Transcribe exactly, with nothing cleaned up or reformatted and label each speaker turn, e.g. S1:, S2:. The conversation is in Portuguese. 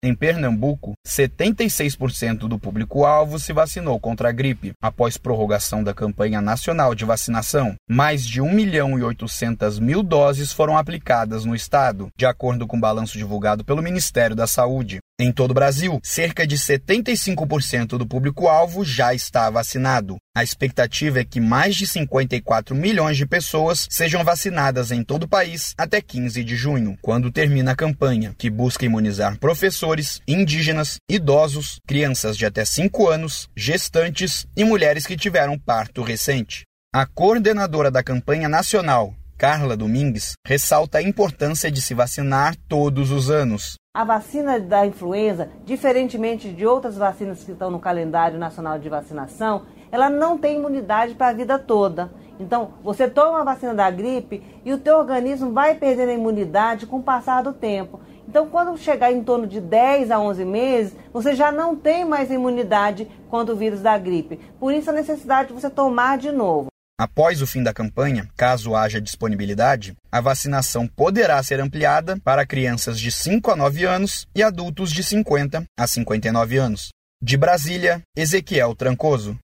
S1: Em Pernambuco, setenta e seis por cento do público-alvo se vacinou contra a gripe, após prorrogação da campanha nacional de vacinação. Mais de um milhão e oitocentas mil doses foram aplicadas no estado, de acordo com o balanço divulgado pelo Ministério da Saúde. Em todo o Brasil, cerca de setenta e cinco por cento do público-alvo já está vacinado. A expectativa é que mais de cinquenta e quatro milhões de pessoas sejam vacinadas em todo o país até quinze de junho, quando termina a campanha, que busca imunizar professores, indígenas, idosos, crianças de até cinco anos, gestantes e mulheres que tiveram parto recente. A coordenadora da campanha nacional, Carla Domingues, ressalta a importância de se vacinar todos os anos.
S2: A vacina da influenza, diferentemente de outras vacinas que estão no calendário nacional de vacinação, ela não tem imunidade para a vida toda. Então, você toma a vacina da gripe e o teu organismo vai perdendo a imunidade com o passar do tempo. Então, quando chegar em torno de dez a onze meses, você já não tem mais imunidade contra o vírus da gripe. Por isso, a necessidade de você tomar de novo.
S1: Após o fim da campanha, caso haja disponibilidade, a vacinação poderá ser ampliada para crianças de cinco a nove anos e adultos de cinquenta a cinquenta e nove anos. De Brasília, Ezequiel Trancoso.